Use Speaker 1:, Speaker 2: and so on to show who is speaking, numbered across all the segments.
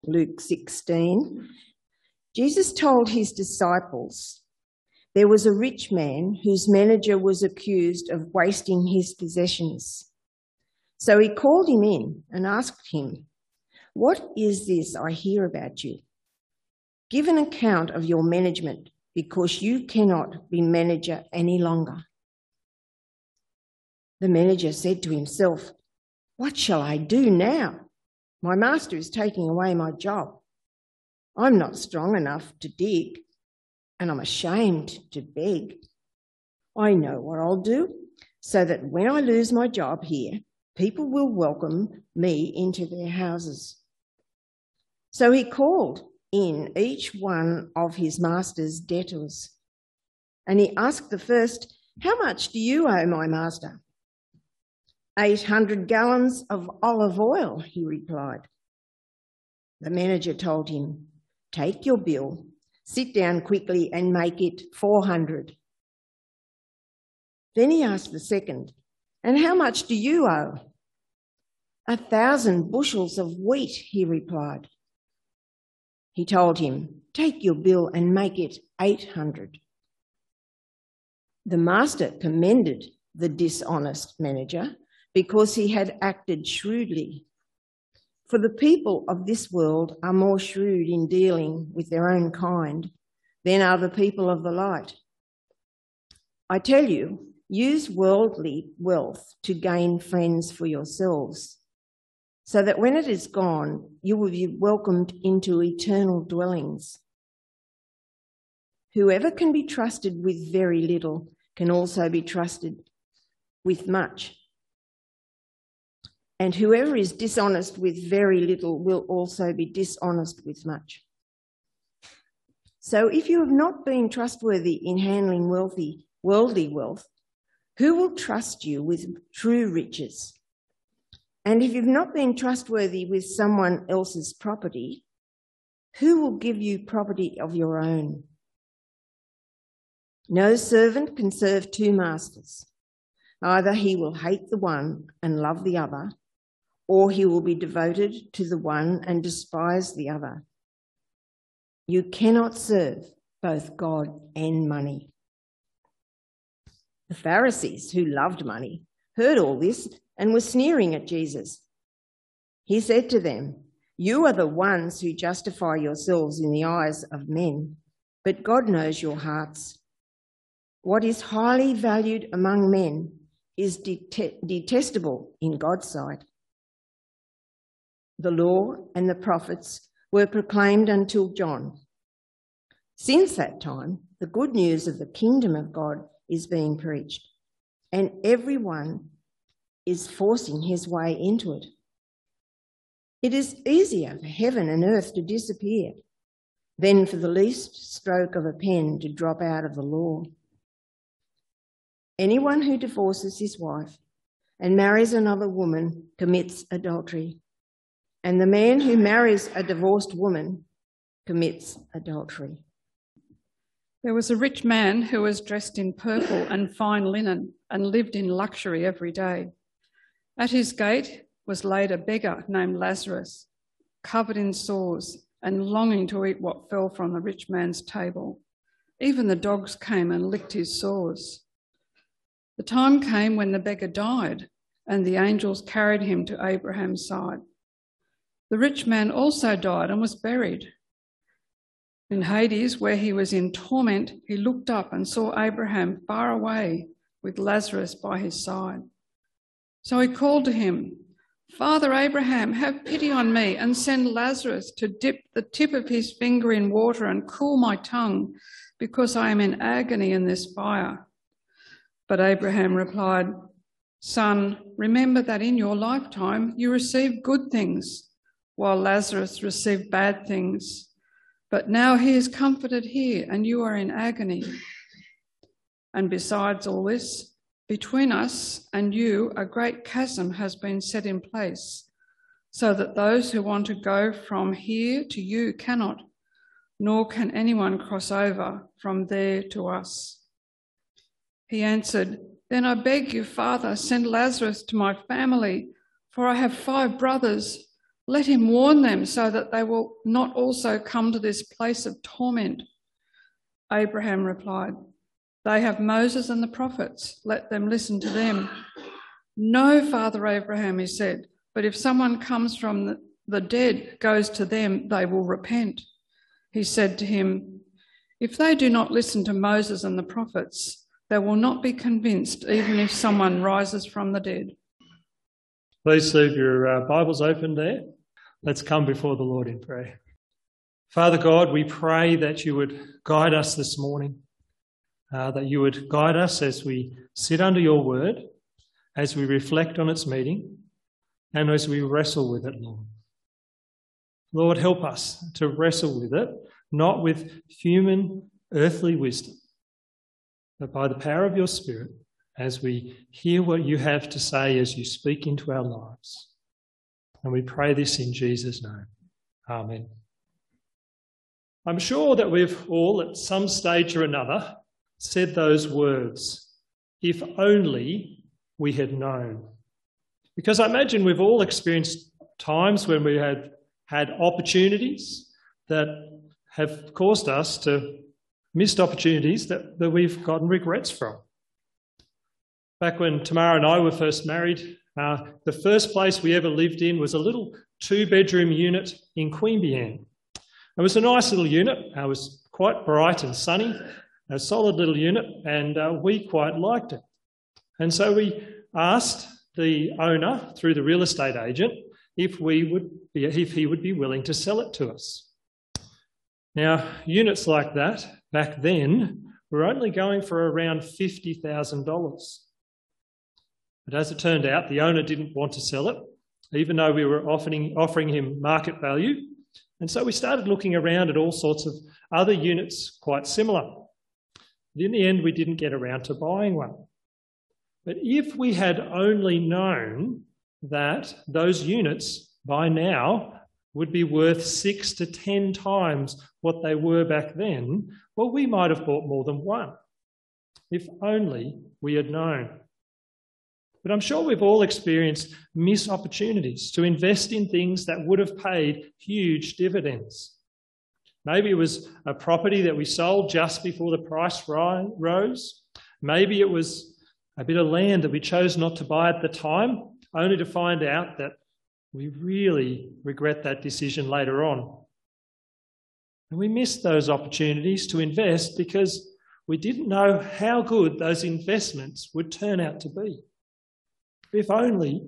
Speaker 1: Luke 16. Jesus told his disciples, there was a rich man whose manager was accused of wasting his possessions. So he called him in and asked him, what is this I hear about you? Give an account of your management, because you cannot be manager any longer. The manager said to himself, what shall I do now? My master is taking away my job. I'm not strong enough to dig, and I'm ashamed to beg. I know what I'll do, so that when I lose my job here, people will welcome me into their houses. So he called in each one of his master's debtors, and he asked the first, how much do you owe my master? 800 gallons of olive oil, he replied. The manager told him, take your bill, sit down quickly and make it 400. Then he asked the second, and how much do you owe? 1,000 bushels of wheat, he replied. He told him, take your bill and make it 800. The master commended the dishonest manager because he had acted shrewdly. For the people of this world are more shrewd in dealing with their own kind than are the people of the light. I tell you, use worldly wealth to gain friends for yourselves, so that when it is gone, you will be welcomed into eternal dwellings. Whoever can be trusted with very little can also be trusted with much. And whoever is dishonest with very little will also be dishonest with much. So if you have not been trustworthy in handling worldly wealth, who will trust you with true riches? And if you've not been trustworthy with someone else's property, who will give you property of your own? No servant can serve two masters. Either he will hate the one and love the other, or he will be devoted to the one and despise the other. You cannot serve both God and money. The Pharisees, who loved money, heard all this and were sneering at Jesus. He said to them, you are the ones who justify yourselves in the eyes of men, but God knows your hearts. What is highly valued among men is detestable in God's sight. The law and the prophets were proclaimed until John. Since that time, the good news of the kingdom of God is being preached, and everyone is forcing his way into it. It is easier for heaven and earth to disappear than for the least stroke of a pen to drop out of the law. Anyone who divorces his wife and marries another woman commits adultery, and the man who marries a divorced woman commits adultery.
Speaker 2: There was a rich man who was dressed in purple and fine linen and lived in luxury every day. At his gate was laid a beggar named Lazarus, covered in sores and longing to eat what fell from the rich man's table. Even the dogs came and licked his sores. The time came when the beggar died, and the angels carried him to Abraham's side. The rich man also died and was buried. In Hades, where he was in torment, he looked up and saw Abraham far away with Lazarus by his side. So he called to him, Father Abraham, have pity on me and send Lazarus to dip the tip of his finger in water and cool my tongue, because I am in agony in this fire. But Abraham replied, Son, remember that in your lifetime you received good things, while Lazarus received bad things. But now he is comforted here, and you are in agony. And besides all this, between us and you a great chasm has been set in place, so that those who want to go from here to you cannot, nor can anyone cross over from there to us. He answered, Then I beg you, Father, send Lazarus to my family, for I have 5 brothers. Let him warn them so that they will not also come to this place of torment." Abraham replied, "They have Moses and the prophets. Let them listen to them." "No, Father Abraham," he said, "but if someone comes from the dead goes to them, they will repent." He said to him, "If they do not listen to Moses and the prophets, they will not be convinced even if someone rises from the dead."
Speaker 3: Please leave your Bibles open there. Let's come before the Lord in prayer. Father God, we pray that you would guide us this morning, that you would guide us as we sit under your word, as we reflect on its meaning, and as we wrestle with it, Lord. Lord, help us to wrestle with it, not with human, earthly wisdom, but by the power of your Spirit, as we hear what you have to say as you speak into our lives. And we pray this in Jesus' name. Amen. I'm sure that we've all, at some stage or another, said those words, "If only we had known." Because I imagine we've all experienced times when we had opportunities that have caused us to missed opportunities that we've gotten regrets from. Back when Tamara and I were first married, the first place we ever lived in was a little 2-bedroom unit in Queanbeyan. It was a nice little unit. It was quite bright and sunny, a solid little unit, and we quite liked it. And so we asked the owner, through the real estate agent, if he would be willing to sell it to us. Now, units like that, back then, were only going for around $50,000. But as it turned out, the owner didn't want to sell it, even though we were offering him market value. And so we started looking around at all sorts of other units quite similar. But in the end, we didn't get around to buying one. But if we had only known that those units by now would be worth 6 to 10 times what they were back then, well, we might have bought more than one. If only we had known. But I'm sure we've all experienced missed opportunities to invest in things that would have paid huge dividends. Maybe it was a property that we sold just before the price rose. Maybe it was a bit of land that we chose not to buy at the time, only to find out that we really regret that decision later on. And we missed those opportunities to invest because we didn't know how good those investments would turn out to be. If only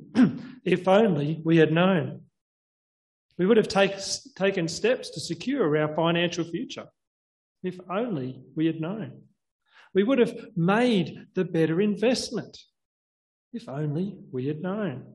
Speaker 3: we had known. We would have taken steps to secure our financial future. If only we had known. We would have made the better investment. If only we had known.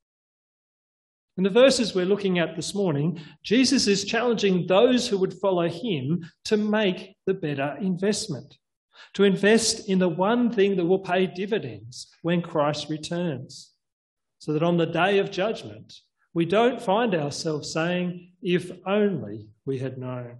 Speaker 3: In the verses we're looking at this morning, Jesus is challenging those who would follow him to make the better investment, to invest in the one thing that will pay dividends when Christ returns, so that on the day of judgment, we don't find ourselves saying, "If only we had known."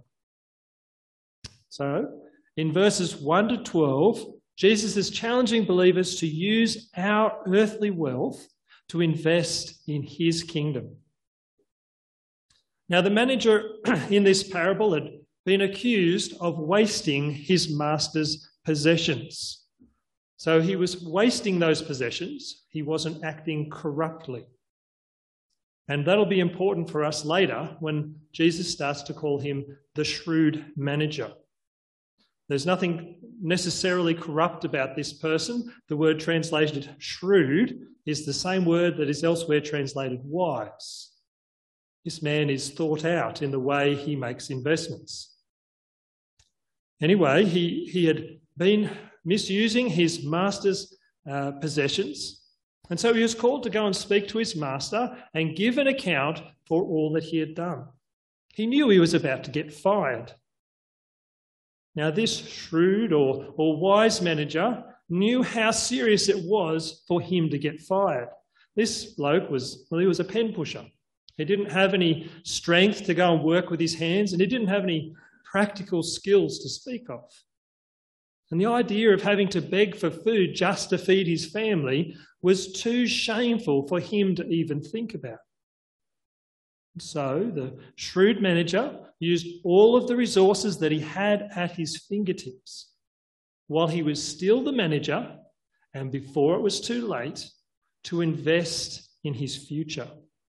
Speaker 3: So, in verses 1 to 12, Jesus is challenging believers to use our earthly wealth to invest in his kingdom. Now, the manager in this parable had been accused of wasting his master's possessions. So he was wasting those possessions. He wasn't acting corruptly. And that'll be important for us later when Jesus starts to call him the shrewd manager. There's nothing necessarily corrupt about this person. The word translated shrewd is the same word that is elsewhere translated wise. This man is thought out in the way he makes investments. Anyway, he had been misusing his master's possessions, and so he was called to go and speak to his master and give an account for all that he had done. He knew he was about to get fired. Now, this shrewd or wise manager knew how serious it was for him to get fired. This bloke he was a pen pusher. He didn't have any strength to go and work with his hands, and he didn't have any practical skills to speak of. And the idea of having to beg for food just to feed his family was too shameful for him to even think about. So the shrewd manager used all of the resources that he had at his fingertips while he was still the manager and before it was too late to invest in his future.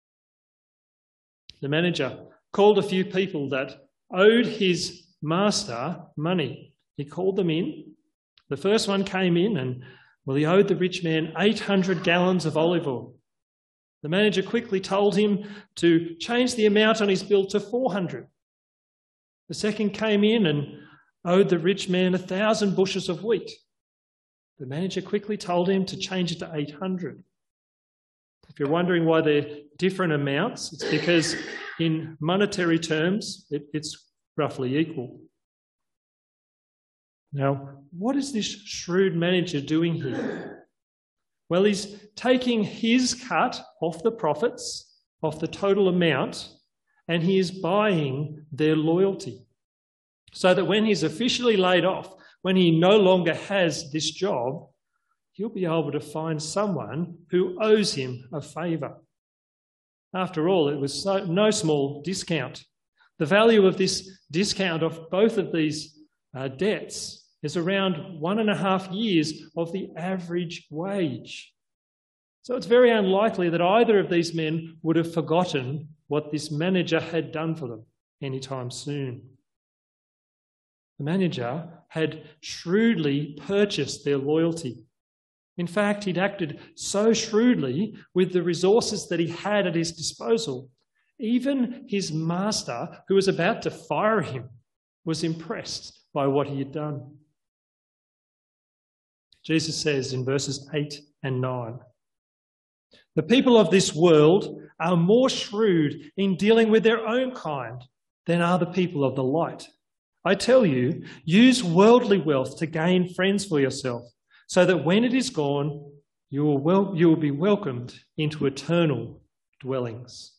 Speaker 3: The manager called a few people that owed his master money. He called them in. The first one came in and, he owed the rich man 800 gallons of olive oil. The manager quickly told him to change the amount on his bill to 400. The second came in and owed the rich man 1,000 bushels of wheat. The manager quickly told him to change it to 800. If you're wondering why they're different amounts, it's because in monetary terms, it's roughly equal. Now, what is this shrewd manager doing here? Well, he's taking his cut off the profits, off the total amount, and he is buying their loyalty. So that when he's officially laid off, when he no longer has this job, he'll be able to find someone who owes him a favour. After all, it was no small discount. The value of this discount of both of these debts is around 1.5 years of the average wage. So it's very unlikely that either of these men would have forgotten what this manager had done for them anytime soon. The manager had shrewdly purchased their loyalty. In fact, he'd acted so shrewdly with the resources that he had at his disposal. Even his master, who was about to fire him, was impressed by what he had done. Jesus says in verses 8 and 9, "The people of this world are more shrewd in dealing with their own kind than are the people of the light. I tell you, use worldly wealth to gain friends for yourself, so that when it is gone, you will be welcomed into eternal dwellings."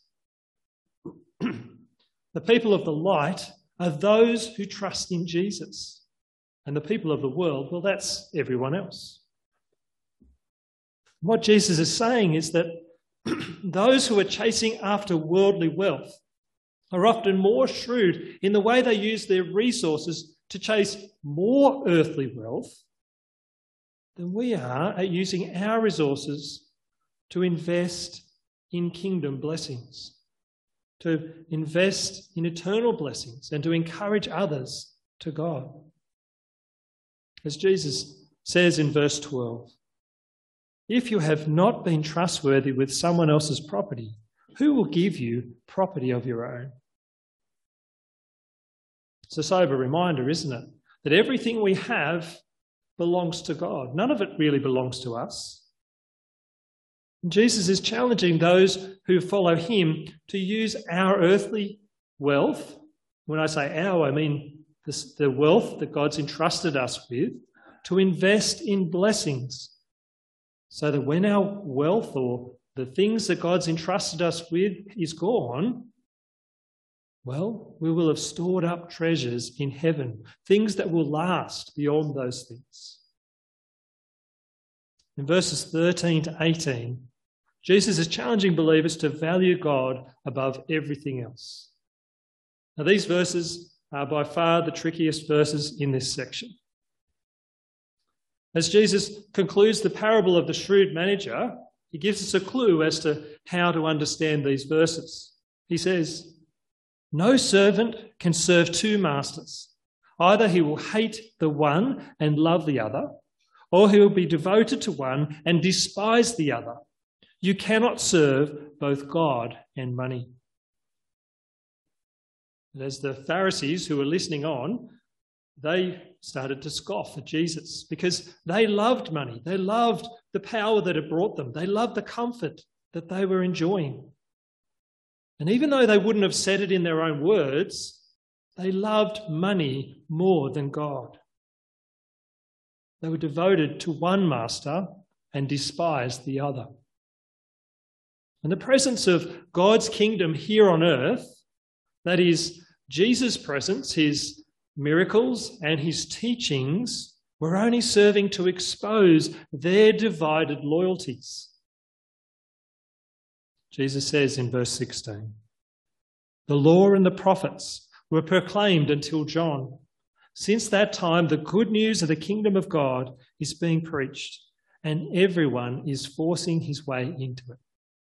Speaker 3: The people of the light are those who trust in Jesus. And the people of the world, well, that's everyone else. What Jesus is saying is that those who are chasing after worldly wealth are often more shrewd in the way they use their resources to chase more earthly wealth than we are at using our resources to invest in kingdom blessings, to invest in eternal blessings, and to encourage others to God. As Jesus says in verse 12, "If you have not been trustworthy with someone else's property, who will give you property of your own?" It's a sober reminder, isn't it? That everything we have belongs to God. None of it really belongs to us. And Jesus is challenging those who follow him to use our earthly wealth. When I say our, I mean the wealth that God's entrusted us with, to invest in blessings, so that when our wealth or the things that God's entrusted us with is gone, well, we will have stored up treasures in heaven, things that will last beyond those things. In verses 13 to 18, Jesus is challenging believers to value God above everything else. Now, these verses are by far the trickiest verses in this section. As Jesus concludes the parable of the shrewd manager, he gives us a clue as to how to understand these verses. He says, "No servant can serve two masters. Either he will hate the one and love the other, or he will be devoted to one and despise the other. You cannot serve both God and money." And as the Pharisees who were listening on, they started to scoff at Jesus because they loved money. They loved the power that it brought them. They loved the comfort that they were enjoying. And even though they wouldn't have said it in their own words, they loved money more than God. They were devoted to one master and despised the other. And the presence of God's kingdom here on earth, that is, Jesus' presence, his miracles and his teachings, were only serving to expose their divided loyalties. Jesus says in verse 16, The law and the prophets were proclaimed until John. Since that time, the good news of the kingdom of God is being preached, and everyone is forcing his way into it.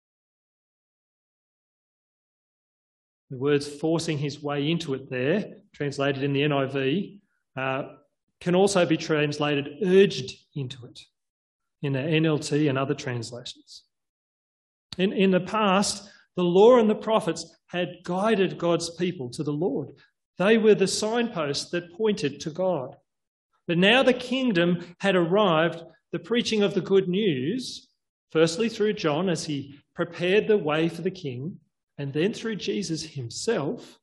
Speaker 3: The words forcing his way into it there, translated in the NIV, can also be translated urged into it in the NLT and other translations. In the past, the law and the prophets had guided God's people to the Lord. They were the signposts that pointed to God. But now the kingdom had arrived, the preaching of the good news, firstly through John as he prepared the way for the king, and then through Jesus himself.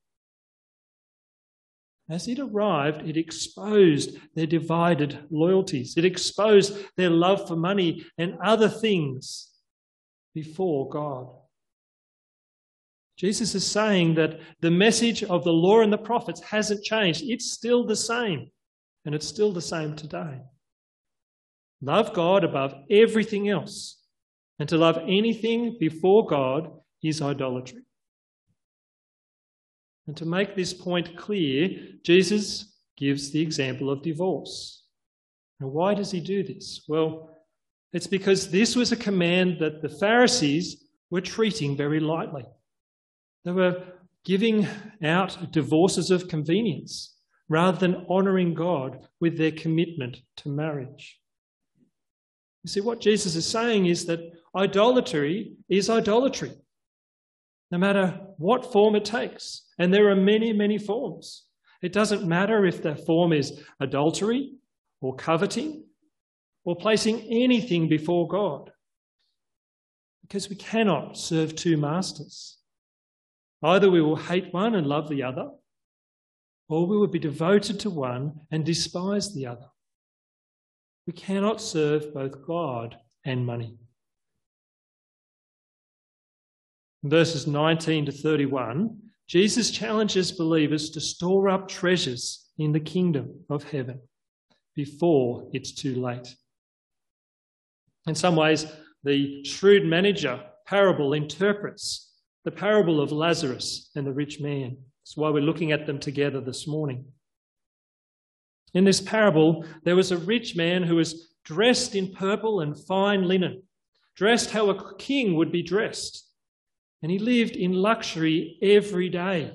Speaker 3: As it arrived, it exposed their divided loyalties. It exposed their love for money and other things before God. Jesus is saying that the message of the law and the prophets hasn't changed. It's still the same, and it's still the same today. Love God above everything else, and to love anything before God is idolatry. And to make this point clear, Jesus gives the example of divorce. Now, why does he do this? Well, it's because this was a command that the Pharisees were treating very lightly. They were giving out divorces of convenience rather than honouring God with their commitment to marriage. You see, what Jesus is saying is that idolatry is idolatry, no matter what form it takes. And there are many, many forms. It doesn't matter if the form is adultery or coveting or placing anything before God, because we cannot serve two masters. Either we will hate one and love the other, or we will be devoted to one and despise the other. We cannot serve both God and money. In verses 19 to 31, Jesus challenges believers to store up treasures in the kingdom of heaven before it's too late. In some ways, the shrewd manager parable interprets the parable of Lazarus and the rich man. That's why we're looking at them together this morning. In this parable, there was a rich man who was dressed in purple and fine linen, dressed how a king would be dressed, and he lived in luxury every day.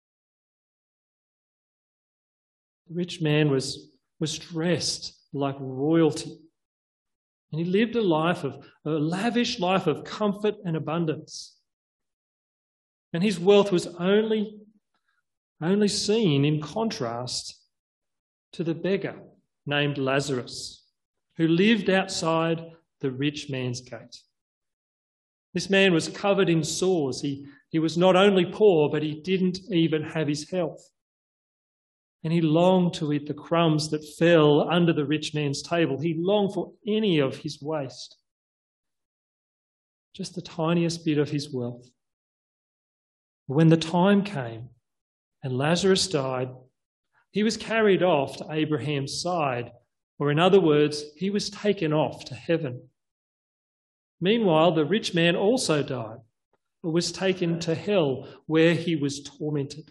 Speaker 3: The rich man was dressed like royalty, and he lived a lavish life of comfort and abundance. And his wealth was only seen in contrast to the beggar named Lazarus, who lived outside the rich man's gate. This man was covered in sores. He was not only poor, but he didn't even have his health. And he longed to eat the crumbs that fell under the rich man's table. He longed for any of his waste, just the tiniest bit of his wealth. When the time came and Lazarus died, he was carried off to Abraham's side, or in other words, he was taken off to heaven. Meanwhile, the rich man also died, but was taken to hell, where he was tormented.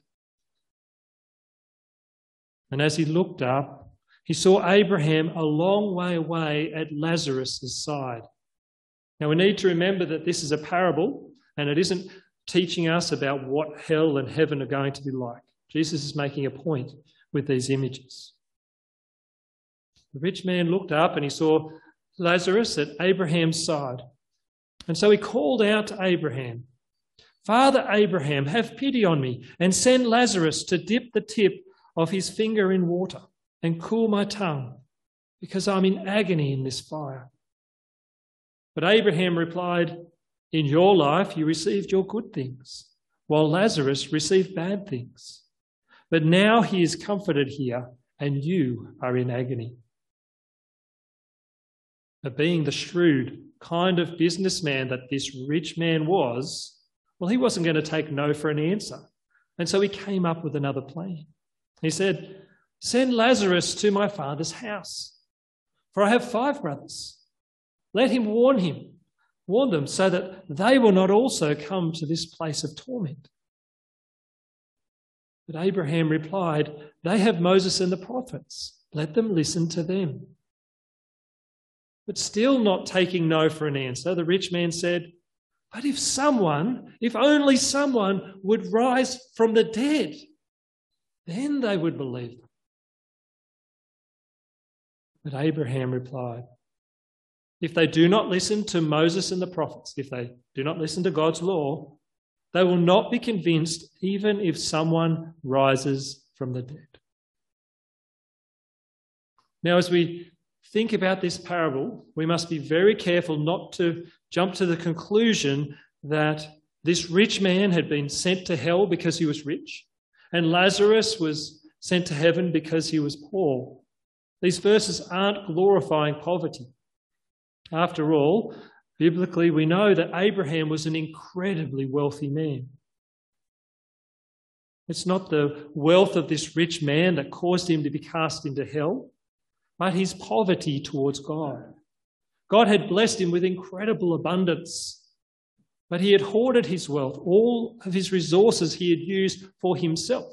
Speaker 3: And as he looked up, he saw Abraham a long way away at Lazarus' side. Now, we need to remember that this is a parable, and it isn't teaching us about what hell and heaven are going to be like. Jesus is making a point with these images. The rich man looked up and he saw Lazarus at Abraham's side. And so he called out to Abraham, "Father Abraham, have pity on me and send Lazarus to dip the tip of his finger in water and cool my tongue, because I'm in agony in this fire." But Abraham replied, "In your life you received your good things, while Lazarus received bad things. But now he is comforted here, and you are in agony." But being the shrewd kind of businessman that this rich man was, well, he wasn't going to take no for an answer. And so he came up with another plan. He said, "Send Lazarus to my father's house, for I have 5 brothers. Let him warn them so that they will not also come to this place of torment." But Abraham replied, "They have Moses and the prophets. Let them listen to them." But still not taking no for an answer, the rich man said, "But if only someone would rise from the dead, then they would believe them." But Abraham replied, "If they do not listen to Moses and the prophets, if they do not listen to God's law, they will not be convinced even if someone rises from the dead." Now, as we think about this parable, we must be very careful not to jump to the conclusion that this rich man had been sent to hell because he was rich, and Lazarus was sent to heaven because he was poor. These verses aren't glorifying poverty. After all, biblically, we know that Abraham was an incredibly wealthy man. It's not the wealth of this rich man that caused him to be cast into hell, but his poverty towards God. God had blessed him with incredible abundance, but he had hoarded his wealth. All of his resources he had used for himself.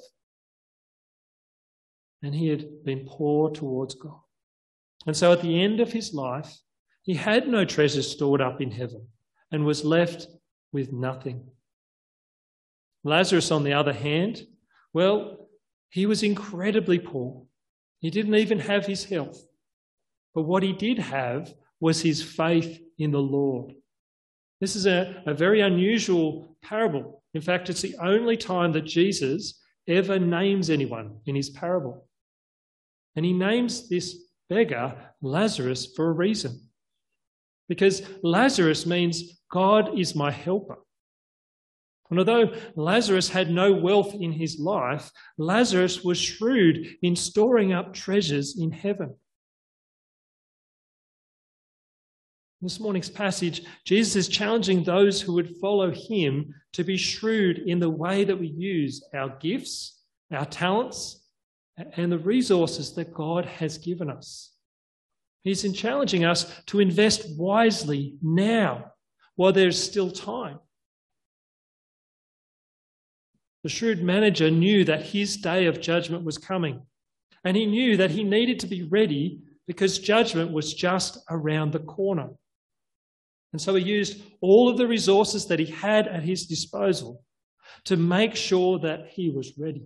Speaker 3: And he had been poor towards God. And so at the end of his life, he had no treasures stored up in heaven and was left with nothing. Lazarus, on the other hand, well, he was incredibly poor. He didn't even have his health. But what he did have was his faith in the Lord. This is a very unusual parable. In fact, it's the only time that Jesus ever names anyone in his parable. And he names this beggar Lazarus for a reason. Because Lazarus means God is my helper. And although Lazarus had no wealth in his life, Lazarus was shrewd in storing up treasures in heaven. In this morning's passage, Jesus is challenging those who would follow him to be shrewd in the way that we use our gifts, our talents, and the resources that God has given us. He's challenging us to invest wisely now while there's still time. The shrewd manager knew that his day of judgment was coming, and he knew that he needed to be ready because judgment was just around the corner. And so he used all of the resources that he had at his disposal to make sure that he was ready.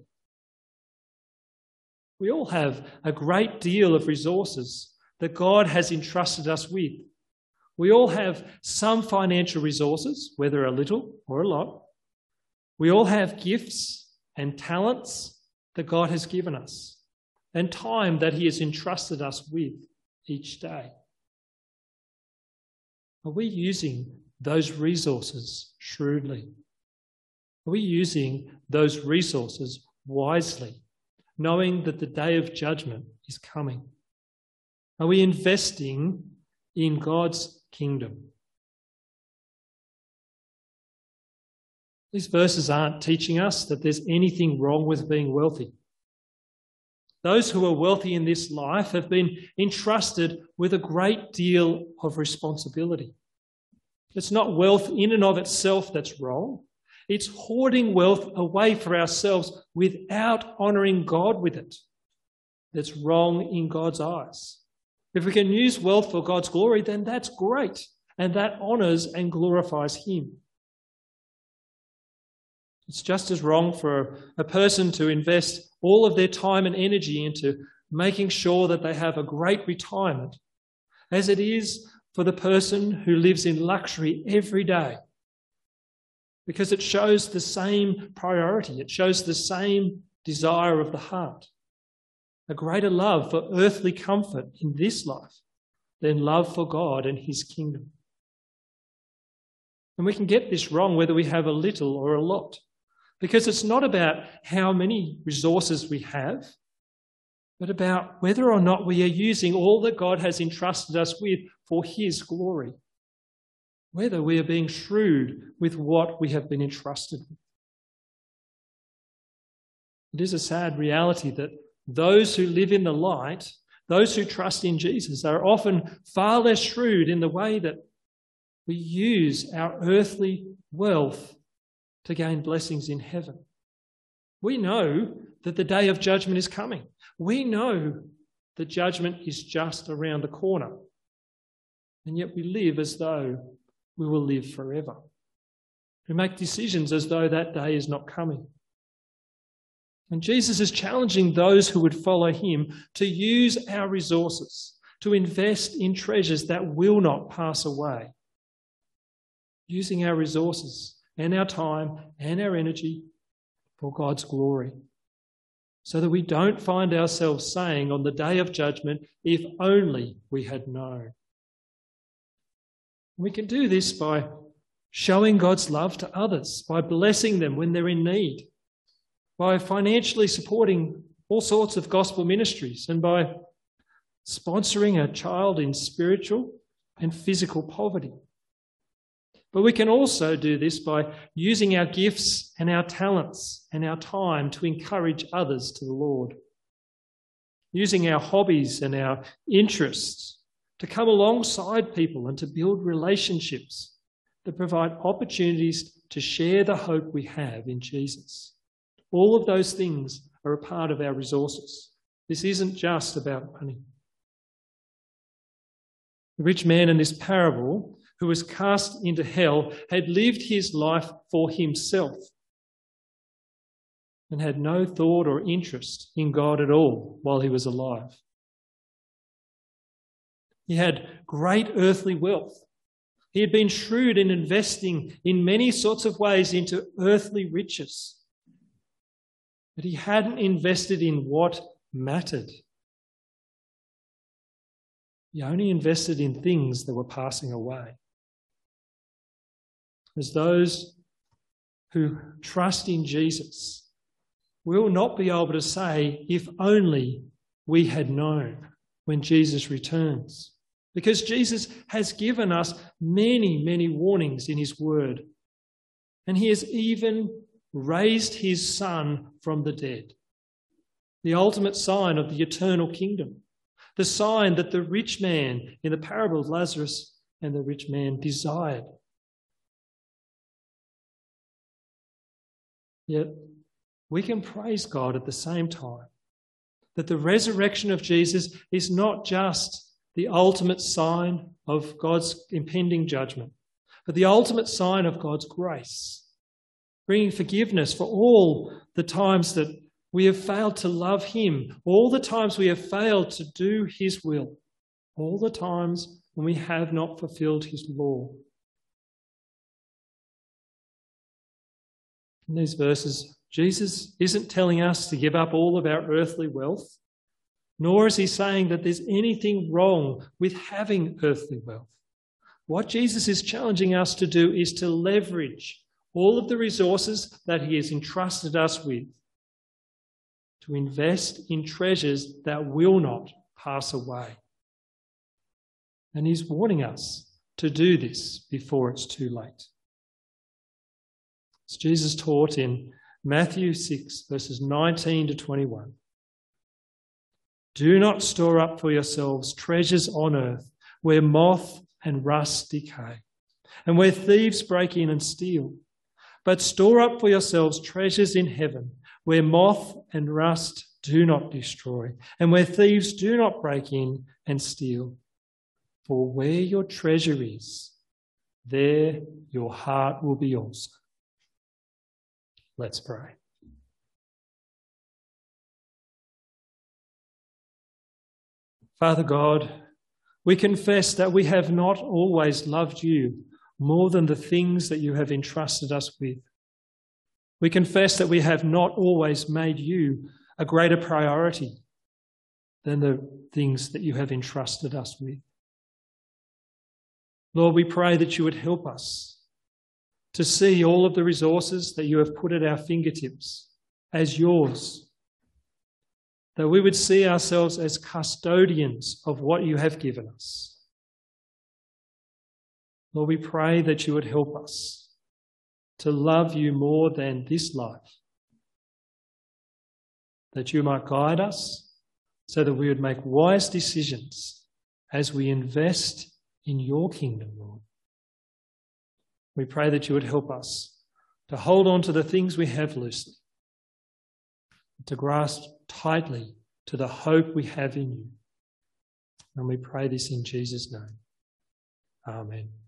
Speaker 3: We all have a great deal of resources that God has entrusted us with. We all have some financial resources, whether a little or a lot. We all have gifts and talents that God has given us, and time that he has entrusted us with each day. Are we using those resources shrewdly? Are we using those resources wisely, knowing that the day of judgment is coming? Are we investing in God's kingdom? These verses aren't teaching us that there's anything wrong with being wealthy. Those who are wealthy in this life have been entrusted with a great deal of responsibility. It's not wealth in and of itself that's wrong. It's hoarding wealth away for ourselves without honouring God with it that's wrong in God's eyes. If we can use wealth for God's glory, then that's great, and that honours and glorifies him. It's just as wrong for a person to invest all of their time and energy into making sure that they have a great retirement as it is for the person who lives in luxury every day. Because it shows the same priority. It shows the same desire of the heart. A greater love for earthly comfort in this life than love for God and his kingdom. And we can get this wrong whether we have a little or a lot. Because it's not about how many resources we have, but about whether or not we are using all that God has entrusted us with for his glory. Whether we are being shrewd with what we have been entrusted with. It is a sad reality that those who live in the light, those who trust in Jesus, are often far less shrewd in the way that we use our earthly wealth to gain blessings in heaven. We know that the day of judgment is coming. We know that judgment is just around the corner. And yet we live as though we will live forever. We make decisions as though that day is not coming. And Jesus is challenging those who would follow him to use our resources, to invest in treasures that will not pass away. Using our resources and our time and our energy for God's glory, so that we don't find ourselves saying on the day of judgment, if only we had known. We can do this by showing God's love to others, by blessing them when they're in need, by financially supporting all sorts of gospel ministries, and by sponsoring a child in spiritual and physical poverty. But we can also do this by using our gifts and our talents and our time to encourage others to the Lord. Using our hobbies and our interests to come alongside people and to build relationships that provide opportunities to share the hope we have in Jesus. All of those things are a part of our resources. This isn't just about money. The rich man in this parable, who was cast into hell, had lived his life for himself and had no thought or interest in God at all while he was alive. He had great earthly wealth. He had been shrewd in investing in many sorts of ways into earthly riches. But he hadn't invested in what mattered. He only invested in things that were passing away. As those who trust in Jesus will not be able to say, if only we had known, when Jesus returns. Because Jesus has given us many, many warnings in his word. And he has even raised his Son from the dead. The ultimate sign of the eternal kingdom. The sign that the rich man in the parable of Lazarus and the rich man desired. Yet we can praise God at the same time that the resurrection of Jesus is not just the ultimate sign of God's impending judgment, but the ultimate sign of God's grace, bringing forgiveness for all the times that we have failed to love him, all the times we have failed to do his will, all the times when we have not fulfilled his law. In these verses, Jesus isn't telling us to give up all of our earthly wealth, nor is he saying that there's anything wrong with having earthly wealth. What Jesus is challenging us to do is to leverage all of the resources that he has entrusted us with, to invest in treasures that will not pass away. And he's warning us to do this before it's too late. As Jesus taught in Matthew 6, verses 19 to 21. Do not store up for yourselves treasures on earth, where moth and rust decay, and where thieves break in and steal. But store up for yourselves treasures in heaven, where moth and rust do not destroy, and where thieves do not break in and steal. For where your treasure is, there your heart will be also. Let's pray. Father God, we confess that we have not always loved you more than the things that you have entrusted us with. We confess that we have not always made you a greater priority than the things that you have entrusted us with. Lord, we pray that you would help us to see all of the resources that you have put at our fingertips as yours, that we would see ourselves as custodians of what you have given us. Lord, we pray that you would help us to love you more than this life, that you might guide us so that we would make wise decisions as we invest in your kingdom, Lord. We pray that you would help us to hold on to the things we have loosely to grasp tightly to the hope we have in you. And we pray this in Jesus' name. Amen.